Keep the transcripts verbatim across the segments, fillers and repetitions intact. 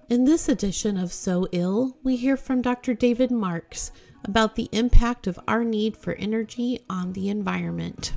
In this edition of So Ill, we hear from Doctor David Marks about the impact of our need for energy on the environment.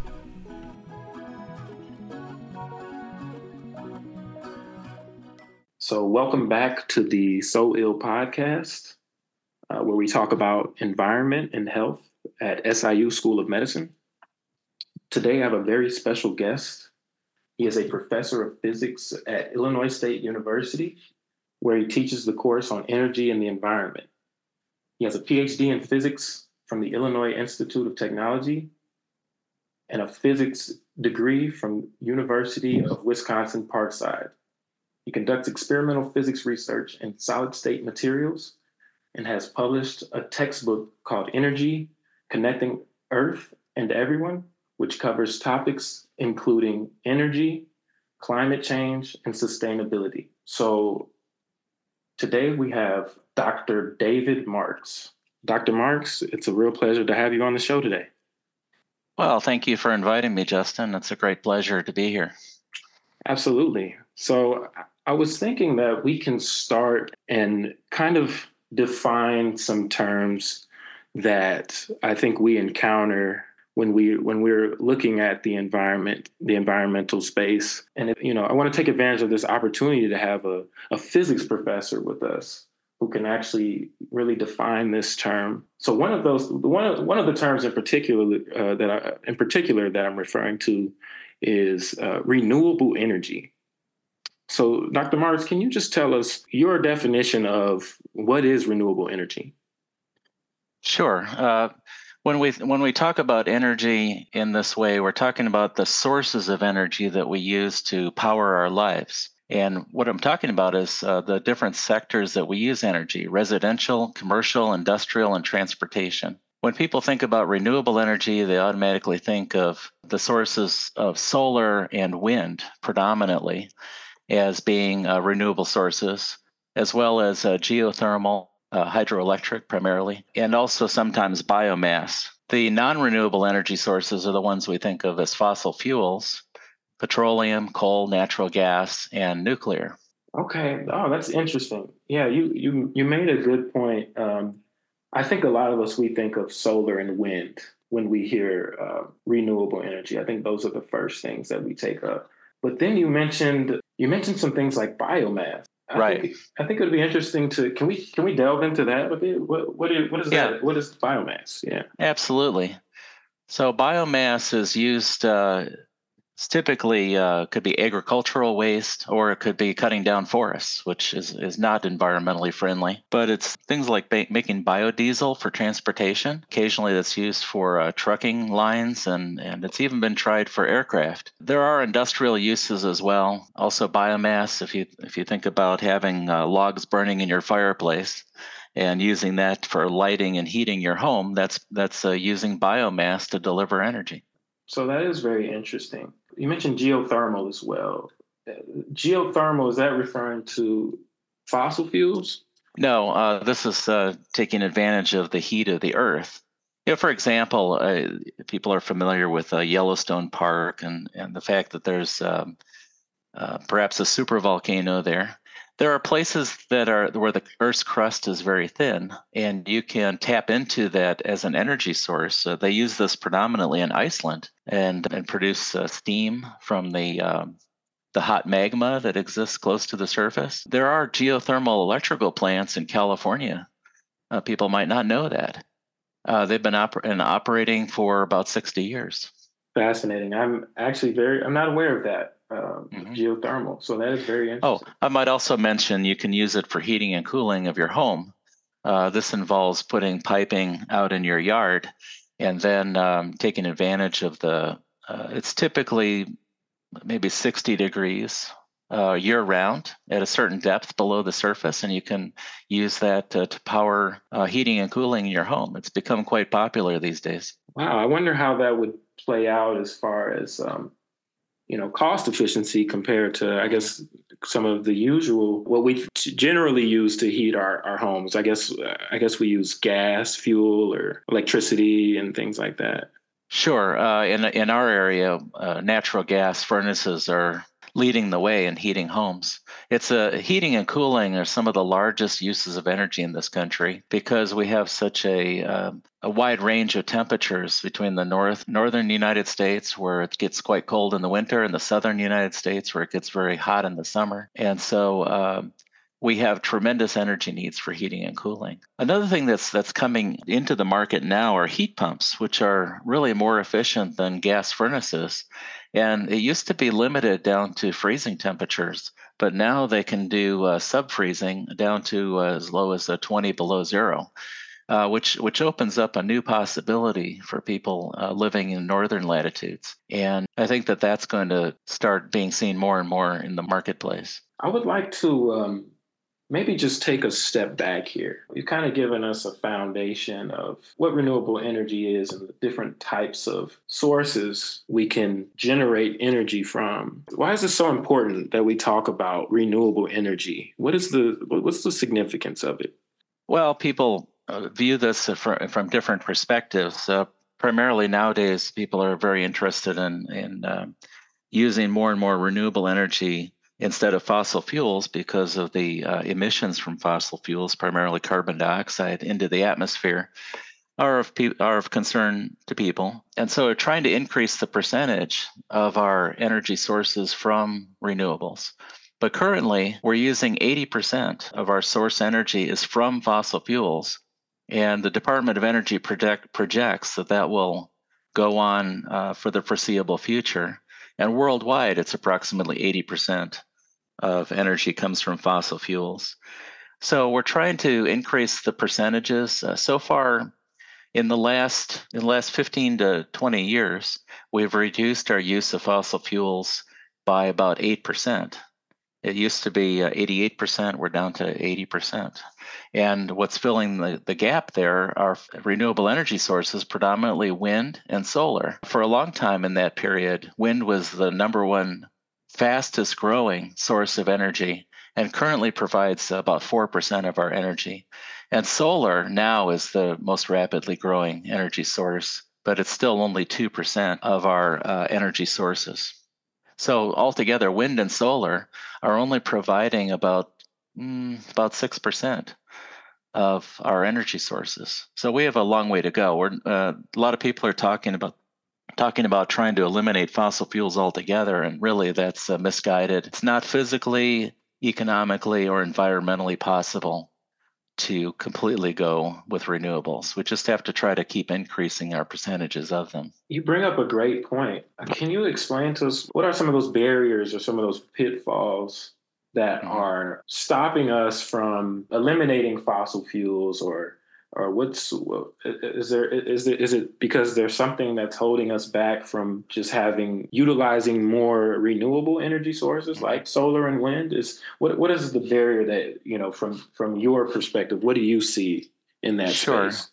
So welcome back to the So Ill podcast, uh, where we talk about environment and health at S I U School of Medicine. Today I have a very special guest. He is a professor of physics at Illinois State University, where he teaches the course on energy and the environment. He has a P H D in physics from the Illinois Institute of Technology and a physics degree from University of Wisconsin-Parkside. He conducts experimental physics research in solid-state materials and has published a textbook called Energy, Connecting Earth and Everyone, which covers topics including energy, climate change, and sustainability. So today we have Doctor David Marks. Doctor Marks, it's a real pleasure to have you on the show today. Well, thank you for inviting me, Justin. It's a great pleasure to be here. Absolutely. So I was thinking that we can start and kind of define some terms that I think we encounter when we when we're looking at the environment, the environmental space. And if, you know, I want to take advantage of this opportunity to have a, a physics professor with us who can actually really define this term. So one of those, one of one of the terms in particular uh, that I, in particular that I'm referring to is uh, renewable energy. So, Doctor Marks, can you just tell us your definition of what is renewable energy? Sure. Uh, when we when we talk about energy in this way, we're talking about the sources of energy that we use to power our lives. And what I'm talking about is uh, the different sectors that we use energy: residential, commercial, industrial, and transportation. When people think about renewable energy, they automatically think of the sources of solar and wind predominantly as being uh, renewable sources, as well as uh, geothermal, uh, hydroelectric primarily, and also sometimes biomass. The non-renewable energy sources are the ones we think of as fossil fuels: petroleum, coal, natural gas, and nuclear. Okay. Oh, that's interesting. Yeah, you you you made a good point. Um, I think a lot of us, we think of solar and wind when we hear uh, renewable energy. I think those are the first things that we take up. But then you mentioned you mentioned some things like biomass. I Right. Think, I think it would be interesting to can we can we delve into that a bit? What what is, what is Yeah. that? What is biomass? Yeah. Absolutely. So biomass is used. Uh, It's typically uh, could be agricultural waste, or it could be cutting down forests, which is, is not environmentally friendly. But it's things like ba- making biodiesel for transportation. Occasionally that's used for uh, trucking lines, and, and it's even been tried for aircraft. There are industrial uses as well. Also biomass, if you if you think about having uh, logs burning in your fireplace and using that for lighting and heating your home, that's, that's uh, using biomass to deliver energy. So that is very interesting. You mentioned geothermal as well. Geothermal, is that referring to fossil fuels? No, uh, this is uh, taking advantage of the heat of the earth. You know, for example, uh, people are familiar with uh, Yellowstone Park and, and the fact that there's um, uh, perhaps a supervolcano there. There are places that are where the Earth's crust is very thin, and you can tap into that as an energy source. Uh, they use this predominantly in Iceland, and and produce uh, steam from the um, the hot magma that exists close to the surface. There are geothermal electrical plants in California. Uh, people might not know that. Uh, they've been oper- and operating for about sixty years. Fascinating. I'm actually very, I'm not aware of that. Um, Mhm. Geothermal. So that is very Oh, interesting. I might also mention you can use it for heating and cooling of your home. Uh, this involves putting piping out in your yard and then um, taking advantage of the, uh, it's typically maybe sixty degrees uh, year round at a certain depth below the surface, and you can use that uh, to power uh, heating and cooling in your home. It's become quite popular these days. Wow. I wonder how that would play out as far as, um, you know, cost efficiency compared to, I guess, some of the usual, what we generally use to heat our, our homes. I guess, I guess we use gas, fuel, or electricity and things like that. Sure. Uh, in in our area, uh, natural gas furnaces are leading the way in heating homes. It's a heating and cooling are some of the largest uses of energy in this country because we have such a uh, a wide range of temperatures between the north northern United States, where it gets quite cold in the winter, and the southern United States, where it gets very hot in the summer. And so um, we have tremendous energy needs for heating and cooling. Another thing that's that's coming into the market now are heat pumps, which are really more efficient than gas furnaces. And it used to be limited down to freezing temperatures, but now they can do uh, sub-freezing down to uh, as low as uh, twenty below zero, uh, which which opens up a new possibility for people uh, living in northern latitudes. And I think that that's going to start being seen more and more in the marketplace. I would like to um, maybe just take a step back here. You've kind of given us a foundation of what renewable energy is and the different types of sources we can generate energy from. Why is it so important that we talk about renewable energy? What is the what's the significance of it? Well, people uh, view this from, from different perspectives. Uh, primarily nowadays, people are very interested in in uh, using more and more renewable energy instead of fossil fuels because of the uh, emissions from fossil fuels, primarily carbon dioxide, into the atmosphere, are of, pe- are of concern to people. And so we're trying to increase the percentage of our energy sources from renewables. But currently, we're using eighty percent of our source energy is from fossil fuels. And the Department of Energy project, projects that that will go on uh, for the foreseeable future. And worldwide, it's approximately eighty percent of energy comes from fossil fuels. So we're trying to increase the percentages. Uh, so far, in the last in the last fifteen to twenty years, we've reduced our use of fossil fuels by about eight percent. It used to be uh, eighty-eight percent. We're down to eighty percent. And what's filling the, the gap there are renewable energy sources, predominantly wind and solar. For a long time in that period, wind was the number one fastest growing source of energy and currently provides about four percent of our energy. And solar now is the most rapidly growing energy source, but it's still only two percent of our uh, energy sources. So altogether, wind and solar are only providing about, mm, about six percent of our energy sources. So we have a long way to go. We're, uh, a lot of people are talking about talking about trying to eliminate fossil fuels altogether, and really that's uh, misguided. It's not physically, economically, or environmentally possible to completely go with renewables. We just have to try to keep increasing our percentages of them. You bring up a great point. Can you explain to us what are some of those barriers or some of those pitfalls that mm-hmm. are stopping us from eliminating fossil fuels, or or what's is there is it is it because there's something that's holding us back from just having utilizing more renewable energy sources like solar and wind? Is what what is the barrier that, you know, from from your perspective, what do you see in that sure. space?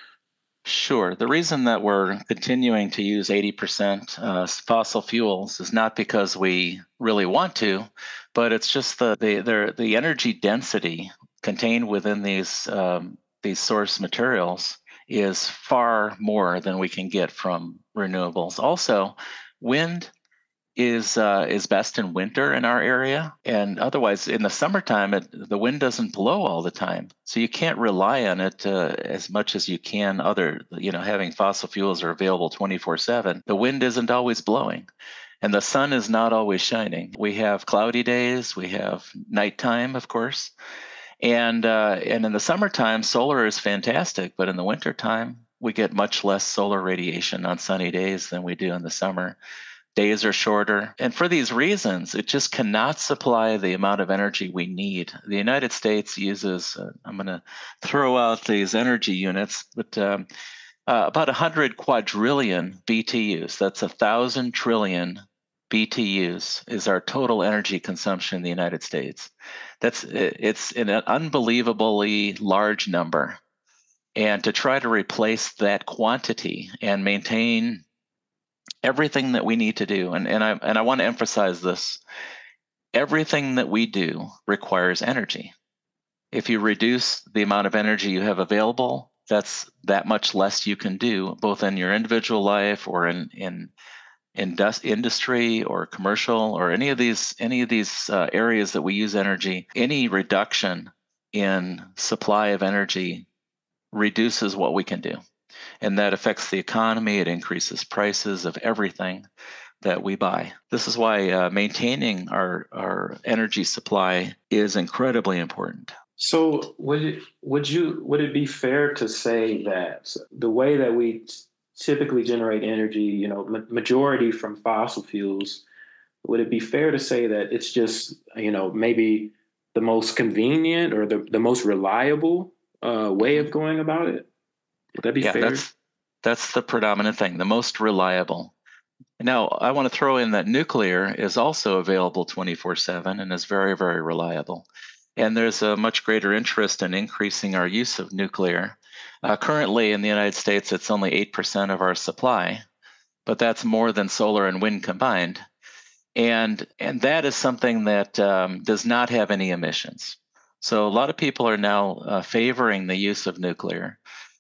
Sure. The reason that we're continuing to use eighty percent uh, fossil fuels is not because we really want to, but it's just the the the, the energy density contained within these um, these source materials is far more than we can get from renewables. Also, wind is uh, is best in winter in our area, and otherwise in the summertime, it, the wind doesn't blow all the time, so you can't rely on it uh, as much as you can. Other, you know, having fossil fuels are available twenty-four seven. The wind isn't always blowing, and the sun is not always shining. We have cloudy days. We have nighttime, of course. And uh, and in the summertime, solar is fantastic, but in the wintertime, we get much less solar radiation on sunny days than we do in the summer. Days are shorter. And for these reasons, it just cannot supply the amount of energy we need. The United States uses, uh, I'm going to throw out these energy units, but um, uh, about one hundred quadrillion B T Us. That's a thousand trillion B T Us is our total energy consumption in the United States. That's it's an unbelievably large number. And to try to replace that quantity and maintain everything that we need to do, and, and I and I want to emphasize this, everything that we do requires energy. If you reduce the amount of energy you have available, that's that much less you can do, both in your individual life or in in indus- industry or commercial or any of these any of these uh, areas that we use energy, any reduction in supply of energy reduces what we can do. And that affects the economy. It increases prices of everything that we buy. This is why uh, maintaining our, our energy supply is incredibly important. So would it, would you would it be fair to say that the way that we t- typically generate energy, you know, ma- majority from fossil fuels, would it be fair to say that it's just, you know, maybe the most convenient or the, the most reliable uh, way of going about it? Would that be Yeah, fair? that's that's the predominant thing, the most reliable. Now, I want to throw in that nuclear is also available twenty-four seven and is very, very reliable. And there's a much greater interest in increasing our use of nuclear. Uh, currently in the United States, it's only eight percent of our supply, but that's more than solar and wind combined. And, and that is something that um, does not have any emissions. So a lot of people are now uh, favoring the use of nuclear.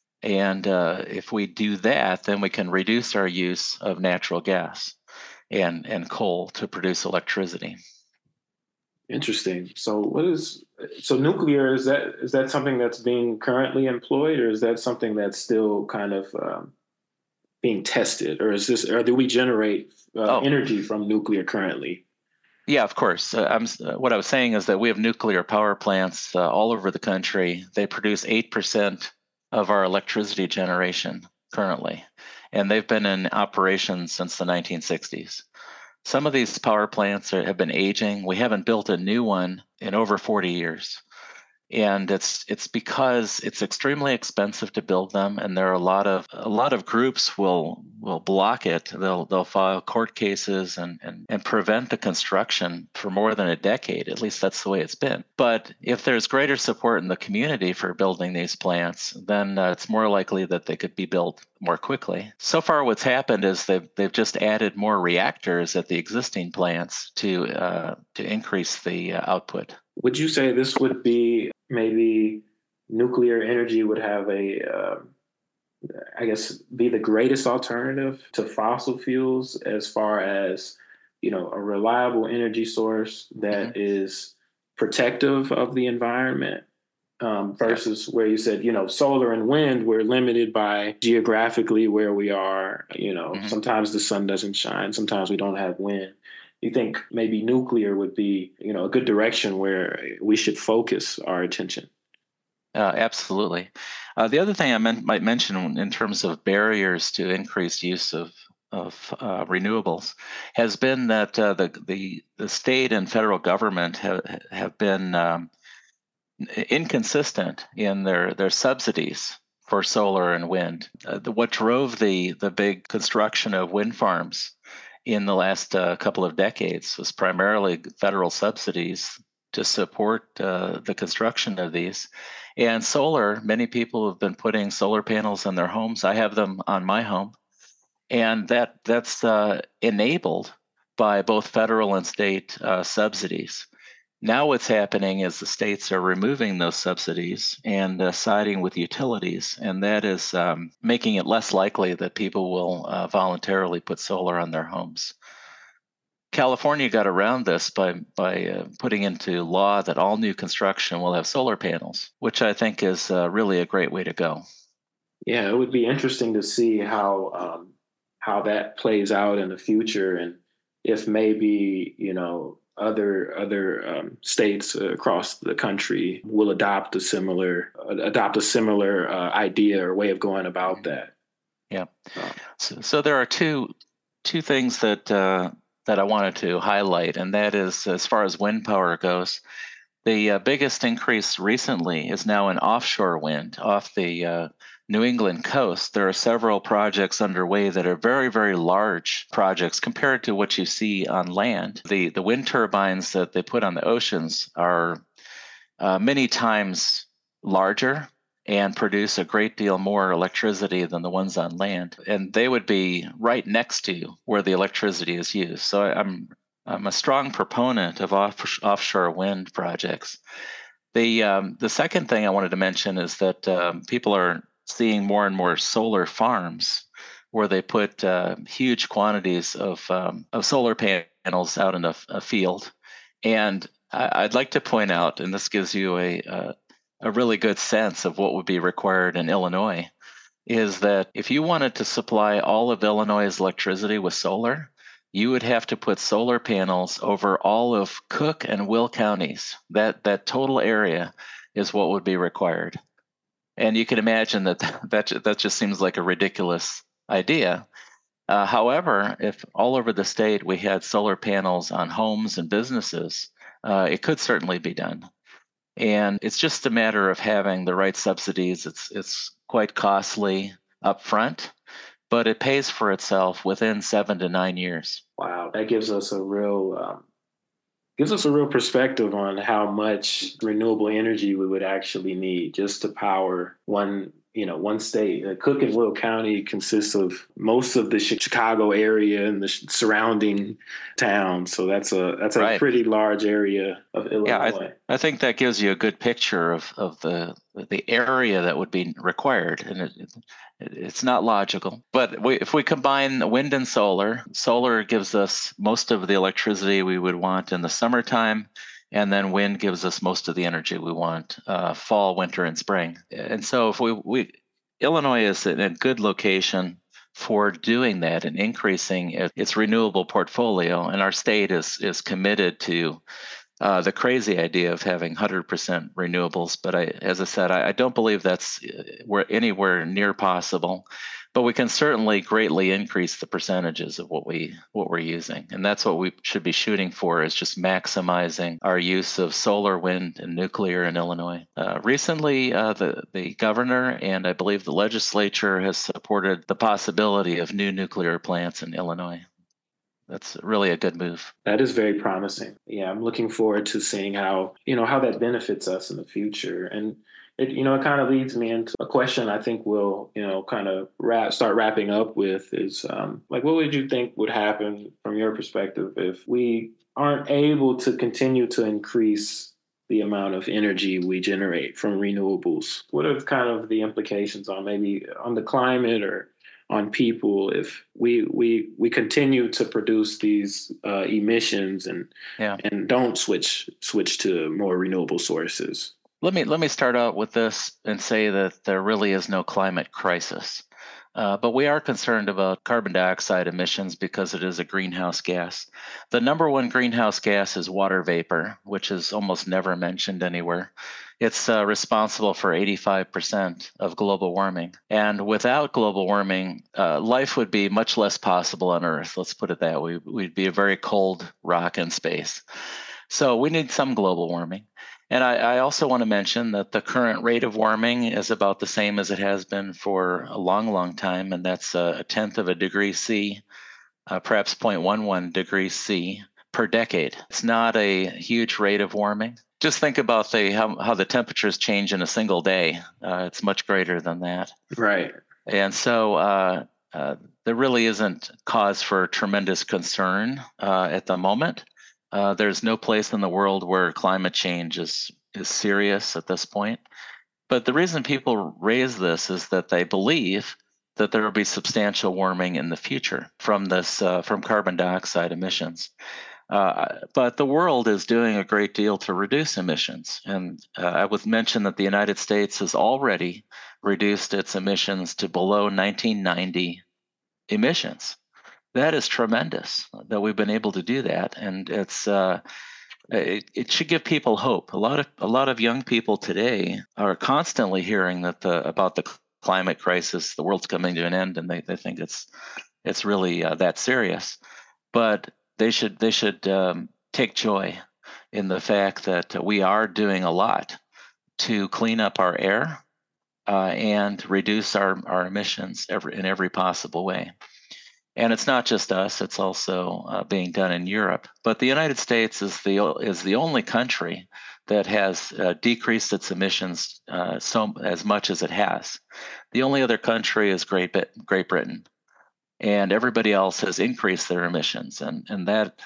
And uh, if we do that, then we can reduce our use of natural gas and, and coal to produce electricity. Interesting. So what is so nuclear, is that is that something that's being currently employed, or is that something that's still kind of um, being tested, or is this or do we generate uh, Oh, energy from nuclear currently? yeah, of course. Uh, I'm, uh, what I was saying is that we have nuclear power plants uh, all over the country. They produce eight percent of our electricity generation currently, and they've been in operation since the nineteen sixties. Some of these power plants are, have been aging. We haven't built a new one in over forty years. And it's it's because it's extremely expensive to build them, and there are a lot of a lot of groups will will block it. They'll they'll file court cases and and, and prevent the construction for more than a decade. At least that's the way it's been. But if there's greater support in the community for building these plants, then uh, it's more likely that they could be built more quickly. So far, what's happened is they've they've just added more reactors at the existing plants to uh, to increase the uh, output. Would you say this would be maybe nuclear energy would have a, uh, I guess, be the greatest alternative to fossil fuels as far as, you know, a reliable energy source that Mm-hmm. is protective of the environment um, versus where you said, you know, solar and wind, we're limited by geographically where we are. You know, Mm-hmm. sometimes the sun doesn't shine, sometimes we don't have wind. You think maybe nuclear would be, you know, a good direction where we should focus our attention? Uh, absolutely. Uh, the other thing I meant, might mention in terms of barriers to increased use of of uh, renewables has been that uh, the, the the state and federal government have have been um, inconsistent in their their subsidies for solar and wind. Uh, the, what drove the the big construction of wind farms in the last uh, couple of decades was primarily federal subsidies to support uh, the construction of these. And solar, many people have been putting solar panels on their homes. I have them on my home. And that that's uh, enabled by both federal and state uh, subsidies. Now what's happening is the states are removing those subsidies and uh, siding with utilities, and that is um, making it less likely that people will uh, voluntarily put solar on their homes. California got around this by by uh, putting into law that all new construction will have solar panels, which I think is uh, really a great way to go. Yeah, it would be interesting to see how um, how that plays out in the future, and if maybe, you know, other other um, states across the country will adopt a similar uh, adopt a similar uh, idea or way of going about that. Yeah. So, so there are two two things that uh, that I wanted to highlight, and that is, as far as wind power goes, the uh, biggest increase recently is now in offshore wind off the uh, New England coast. There are several projects underway that are very, very large projects compared to what you see on land. The the wind turbines that they put on the oceans are uh, many times larger and produce a great deal more electricity than the ones on land. And they would be right next to where the electricity is used. So I'm I'm a strong proponent of off, offshore wind projects. The um, the second thing I wanted to mention is that um, people are seeing more and more solar farms where they put uh, huge quantities of um, of solar panels out in a, a field. And I, I'd like to point out, and this gives you a, a a really good sense of what would be required in Illinois, is that if you wanted to supply all of Illinois' electricity with solar, you would have to put solar panels over all of Cook and Will counties. That that total area is what would be required. And you can imagine that that, that just seems like a ridiculous idea. Uh, however, if all over the state we had solar panels on homes and businesses, uh, it could certainly be done. And it's just a matter of having the right subsidies. It's it's quite costly up front, but it pays for itself within seven to nine years. Wow, that gives us a real um, gives us a real perspective on how much renewable energy we would actually need just to power one, you know, one state. Uh, Cook and Will County consists of most of the Chicago area and the surrounding towns, so that's a that's a right. pretty large area of Illinois. Yeah, I, th- I think that gives you a good picture of of the the area that would be required, and it, it, it's not logical. But we, if we combine wind and solar, solar gives us most of the electricity we would want in the summertime, and then wind gives us most of the energy we want uh, fall, winter, and spring. And so if we, we Illinois is in a good location for doing that and increasing it, its renewable portfolio, and our state is is committed to Uh, the crazy idea of having one hundred percent renewables. But I, as I said, I, I don't believe that's where anywhere near possible. But we can certainly greatly increase the percentages of what we what we're using, and that's what we should be shooting for: is just maximizing our use of solar, wind, and nuclear in Illinois. Uh, recently, uh, the the governor and I believe the legislature has supported the possibility of new nuclear plants in Illinois. That's really a good move. That is very promising. Yeah, I'm looking forward to seeing how, you know, how that benefits us in the future. And it, you know, it kind of leads me into a question I think we'll, you know, kind of wrap, start wrapping up with is um, like, what would you think would happen from your perspective if we aren't able to continue to increase the amount of energy we generate from renewables? What are kind of the implications on maybe on the climate or on people if we we we continue to produce these uh, emissions and yeah. and don't switch switch to more renewable sources? Let me let me start out with this and say that there really is no climate crisis, uh, but we are concerned about carbon dioxide emissions because it is a greenhouse gas. The number one greenhouse gas is water vapor, which is almost never mentioned anywhere. It's uh, responsible for eighty-five percent of global warming. And without global warming, uh, life would be much less possible on Earth. Let's put it that way. We'd be a very cold rock in space. So we need some global warming. And I, I also want to mention that the current rate of warming is about the same as it has been for a long, long time. And that's a, a tenth of a degree C, uh, perhaps zero point one one degrees C per decade. It's not a huge rate of warming. Just think about the how, how the temperatures change in a single day. Uh, it's much greater than that. Right. And so uh, uh, there really isn't cause for tremendous concern uh, at the moment. Uh, there's no place in the world where climate change is is serious at this point. But the reason people raise this is that they believe that there will be substantial warming in the future from this uh, from carbon dioxide emissions. Uh, but the world is doing a great deal to reduce emissions. And uh, I would mention that the United States has already reduced its emissions to below nineteen ninety emissions. That is tremendous that we've been able to do that. And it's uh, it, it should give people hope. A lot of a lot of young people today are constantly hearing that the about the climate crisis, the world's coming to an end, and they, they think it's it's really uh, that serious. But They should they should um, take joy in the fact that uh, we are doing a lot to clean up our air uh, and reduce our, our emissions every, in every possible way. And it's not just us; it's also uh, being done in Europe. But the United States is the is the only country that has uh, decreased its emissions uh, so as much as it has. The only other country is Great Great Britain. And everybody else has increased their emissions. And, and that,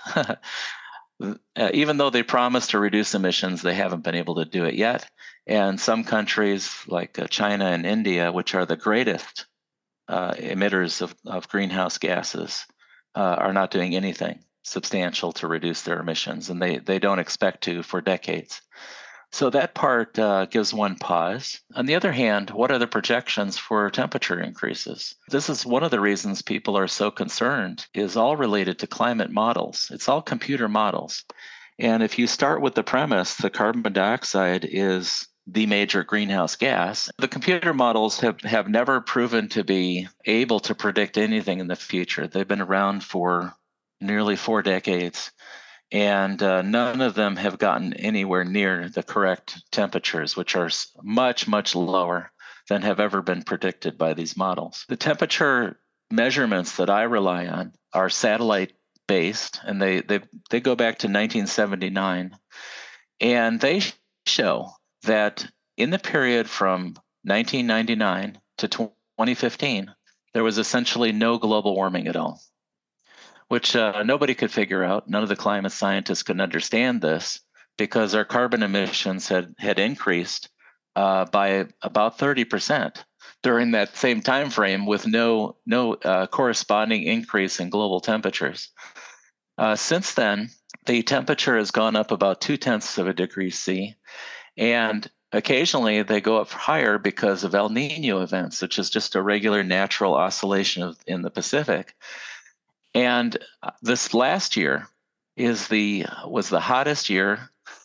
uh, even though they promised to reduce emissions, they haven't been able to do it yet. And some countries like uh, China and India, which are the greatest uh, emitters of, of greenhouse gases uh, are not doing anything substantial to reduce their emissions, and they, they don't expect to for decades. So that part uh, gives one pause. On the other hand, what are the projections for temperature increases? This is one of the reasons people are so concerned, is all related to climate models. It's all computer models. And if you start with the premise that carbon dioxide is the major greenhouse gas, the computer models have, have never proven to be able to predict anything in the future. They've been around for nearly four decades. And uh, none of them have gotten anywhere near the correct temperatures, which are much, much lower than have ever been predicted by these models. The temperature measurements that I rely on are satellite-based, and they, they, they go back to nineteen seventy-nine. And they show that in the period from nineteen ninety-nine to twenty fifteen, there was essentially no global warming at all, which uh, nobody could figure out. None of the climate scientists could understand this because our carbon emissions had, had increased uh, by about thirty percent during that same time frame with no, no uh, corresponding increase in global temperatures. Uh, since then, the temperature has gone up about two-tenths of a degree C, and occasionally they go up higher because of El Nino events, which is just a regular natural oscillation of, in the Pacific. And this last year is the was the hottest year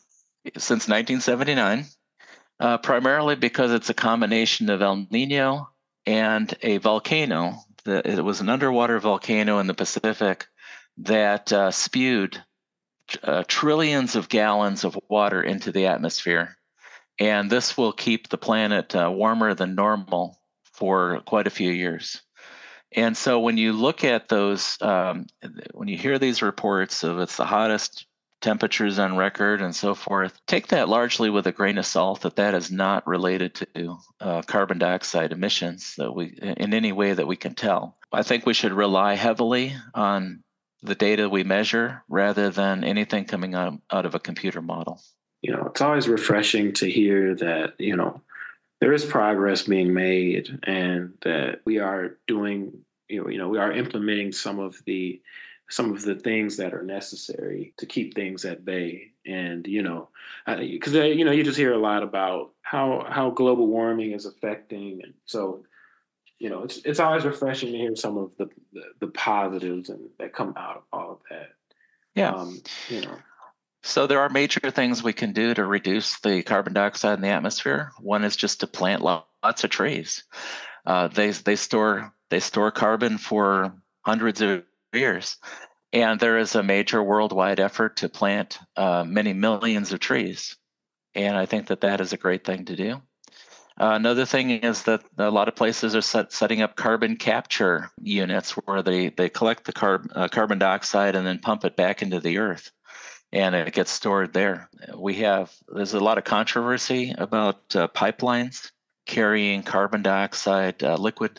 since nineteen seventy-nine, uh, primarily because it's a combination of El Nino and a volcano. The, it was an underwater volcano in the Pacific that uh, spewed uh, trillions of gallons of water into the atmosphere. And this will keep the planet uh, warmer than normal for quite a few years. And so when you look at those, um, when you hear these reports of it's the hottest temperatures on record and so forth, take that largely with a grain of salt that that is not related to uh, carbon dioxide emissions that we, in any way that we can tell. I think we should rely heavily on the data we measure rather than anything coming out, out of a computer model. You know, it's always refreshing to hear that, you know, there is progress being made and that we are doing, you know, you know, we are implementing some of the some of the things that are necessary to keep things at bay. And, you know, because, you know, you just hear a lot about how how global warming is affecting. And so, you know, it's it's always refreshing to hear some of the the, the positives and that come out of all of that. Yeah. Um, you know. So there are major things we can do to reduce the carbon dioxide in the atmosphere. One is just to plant lots of trees. Uh, they they store they store carbon for hundreds of years, and there is a major worldwide effort to plant uh, many millions of trees. And I think that that is a great thing to do. Uh, another thing is that a lot of places are set, setting up carbon capture units where they they collect the carb, uh, carbon dioxide and then pump it back into the earth, and it gets stored there. We have, there's a lot of controversy about uh, pipelines carrying carbon dioxide, uh, liquid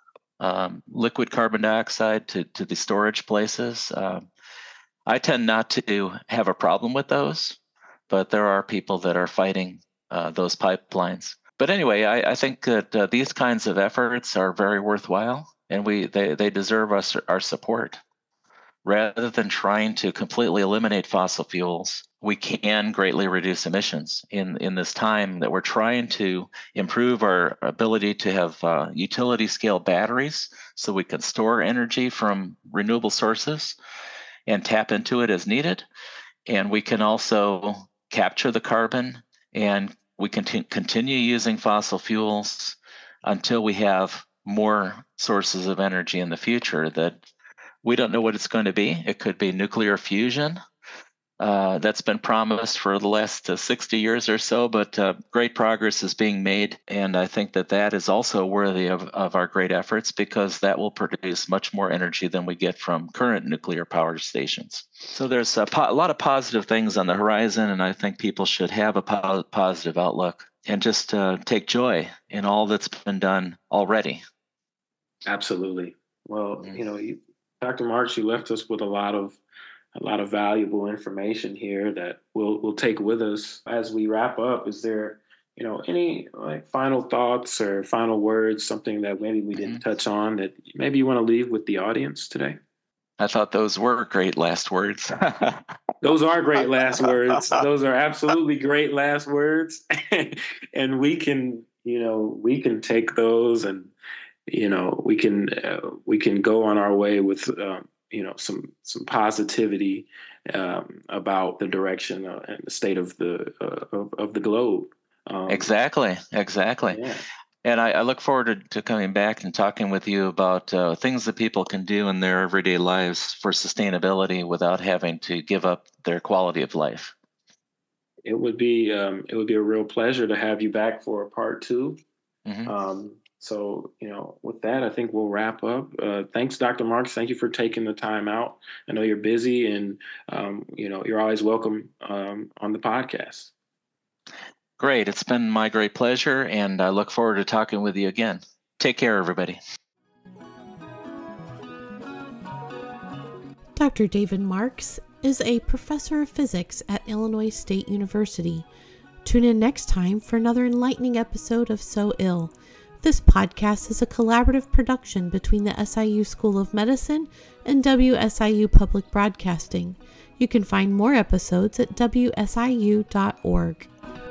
um, liquid carbon dioxide to, to the storage places. Um, I tend not to have a problem with those, but there are people that are fighting uh, those pipelines. But anyway, I, I think that uh, these kinds of efforts are very worthwhile, and we they, they deserve us our support. Rather than trying to completely eliminate fossil fuels, we can greatly reduce emissions in, in this time that we're trying to improve our ability to have uh, utility scale batteries so we can store energy from renewable sources and tap into it as needed. And we can also capture the carbon, and we can t- continue using fossil fuels until we have more sources of energy in the future that we don't know what it's going to be. It could be nuclear fusion. Uh, that's been promised for the last uh, sixty years or so, but uh, great progress is being made. And I think that that is also worthy of, of our great efforts because that will produce much more energy than we get from current nuclear power stations. So there's a, po- a lot of positive things on the horizon, and I think people should have a po- positive outlook and just uh, take joy in all that's been done already. Absolutely. Well, mm-hmm. you know, you, Doctor Marks, you left us with a lot of a lot of valuable information here that we'll we'll take with us as we wrap up. Is there you know, any like final thoughts or final words, something that maybe we didn't Mm-hmm. touch on that maybe you want to leave with the audience today? I thought those were great last words. Those are great last words. Those are absolutely great last words. And we can, you know, we can take those and, you know, we can, uh, we can go on our way with, um, you know, some, some positivity um, about the direction uh, and the state of the, uh, of, of the globe. Um, Exactly, exactly. yeah. And I, I look forward to, to coming back and talking with you about uh, things that people can do in their everyday lives for sustainability without having to give up their quality of life. It would be um, it would be a real pleasure to have you back for a part two. Mm-hmm. Um, so, you know, with that, I think we'll wrap up. Uh, thanks, Doctor Marks. Thank you for taking the time out. I know you're busy, and um, you know, you're always welcome um, on the podcast. Great. It's been my great pleasure, and I look forward to talking with you again. Take care, everybody. Doctor David Marks is a professor of physics at Illinois State University. Tune in next time for another enlightening episode of So Ill. This podcast is a collaborative production between the S I U School of Medicine and W S I U Public Broadcasting. You can find more episodes at W S I U dot org.